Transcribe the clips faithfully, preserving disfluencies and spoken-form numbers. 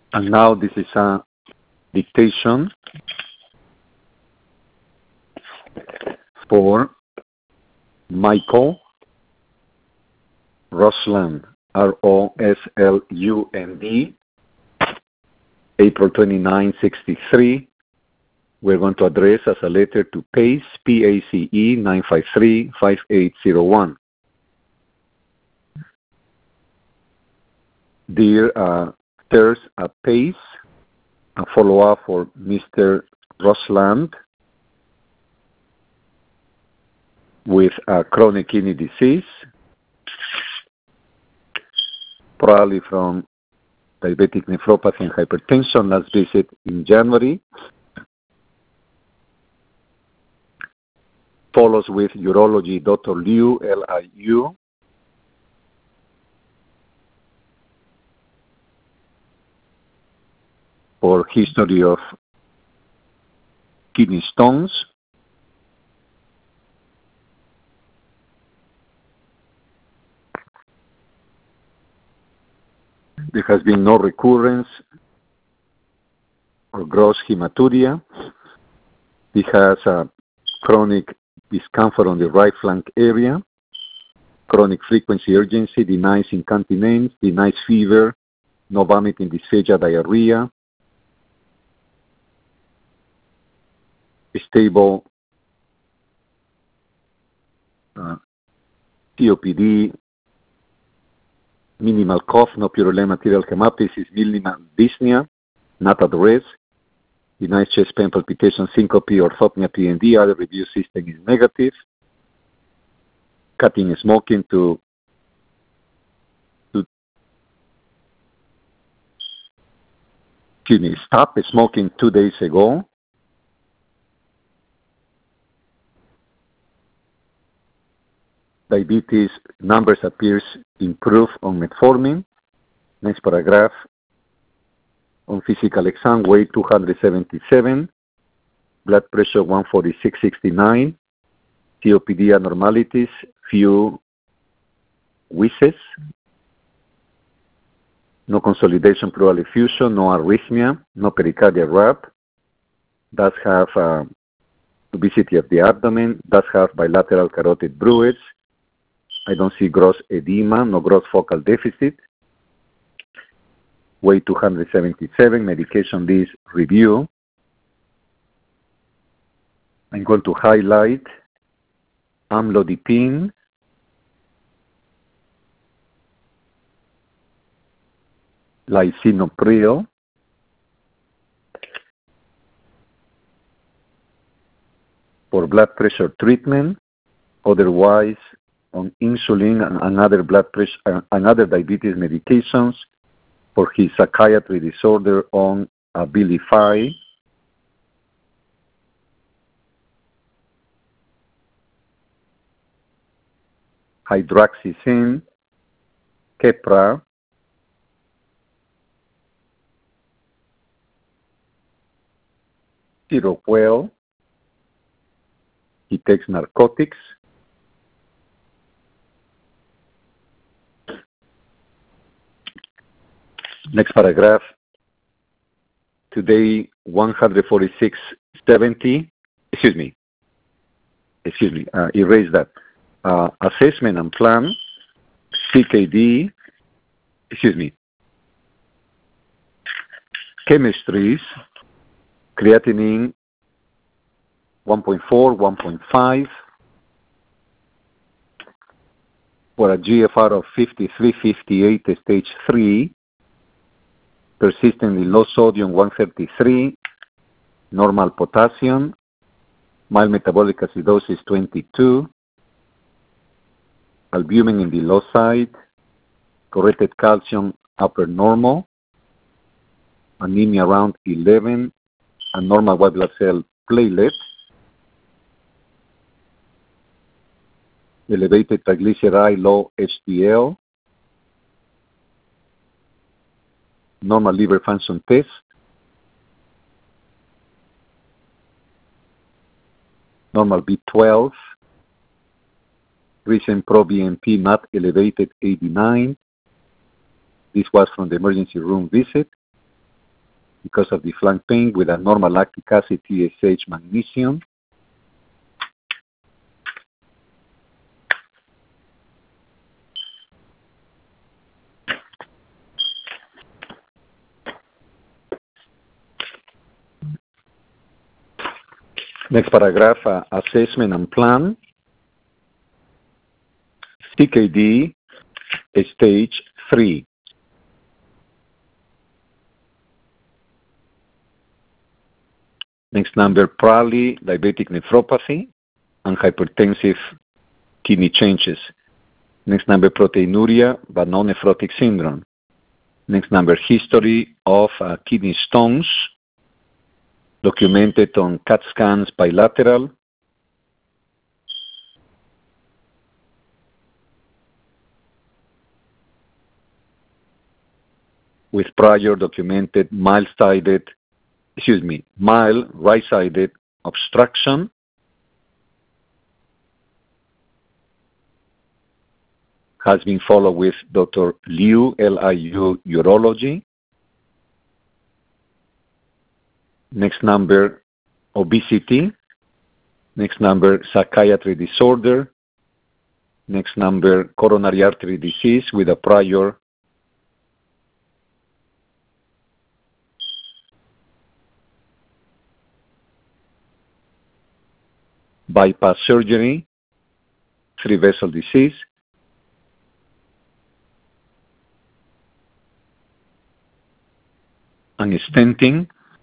And now this is a dictation for Michael Rosland, R O S L U N D, April twenty-ninth, sixty-three. We're going to address as a letter to PACE, P A C E nine five three, five eight zero one. Dear uh, Sirs at PACE, a follow-up for Mister Rosland with uh, chronic kidney disease, probably from diabetic nephropathy and hypertension, last visit in January. Follows with urology, Doctor Liu, L I U. For history of kidney stones. There has been no recurrence or gross hematuria. He has a chronic discomfort on the right flank area, chronic frequency urgency, denies incontinence, denies fever, no vomiting, dysphagia, diarrhea, stable uh, C O P D, minimal cough, no purulent material hemoptysis, minimal dyspnea, not at rest, denies chest pain, palpitation, syncope, orthopnea, P N D. Other review system is negative. Cutting smoking to, to excuse me, stop smoking two days ago. Diabetes numbers appears improved on metformin. Next paragraph. On physical exam, weight two hundred seventy-seven, blood pressure one forty-six sixty-nine, C O P D abnormalities, few wheezes, no consolidation pleural effusion, no arrhythmia, no pericardial rap, does have uh, obesity of the abdomen, does have bilateral carotid bruits. I don't see gross edema, no gross focal deficit. Weight two hundred seventy-seven, medication list review. I'm going to highlight amlodipine, lisinopril, for blood pressure treatment, otherwise on insulin and, and other blood pressure uh, and other diabetes medications. For his psychiatry disorder on Abilify, hydroxyzine, Keppra, Seroquel. He takes narcotics. Next paragraph. Today, one forty-six seventy. Excuse me. Excuse me. Uh, erase that. Uh, assessment and plan. C K D. Excuse me. Chemistries. Creatinine one point four, one point five. For a G F R of fifty-three fifty-eight, stage three. Persistently low sodium one thirty-three, normal potassium, mild metabolic acidosis twenty-two, albumin in the low side, corrected calcium upper normal, anemia around eleven, and normal white blood cell platelet, elevated triglyceride, low H D L, normal liver function test, normal B twelve, recent pro-B N P not elevated eighty-nine. This was from the emergency room visit. because of the flank pain with a normal lactic acid, T S H, magnesium. Next paragraph, uh, assessment and plan. C K D, stage three. Next number, probably diabetic nephropathy and hypertensive kidney changes. Next number, proteinuria, but no nephrotic syndrome. Next number, history of uh, kidney stones, documented on CAT scans bilateral. With prior documented mild-sided, excuse me, mild right-sided obstruction. Has been followed with Doctor Liu, L I U, urology. Next number, obesity. Next number, psychiatry disorder. Next number, coronary artery disease with a prior bypass surgery, three vessel disease. And stenting.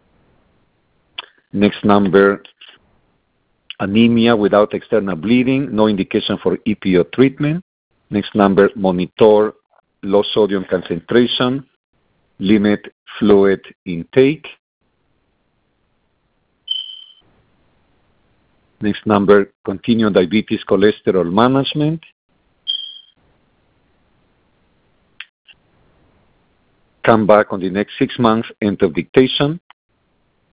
Next number, anemia without external bleeding, no indication for E P O treatment. Next number, monitor low sodium concentration, limit fluid intake. Next number, continue diabetes cholesterol management. Come back on the next six months, end of dictation.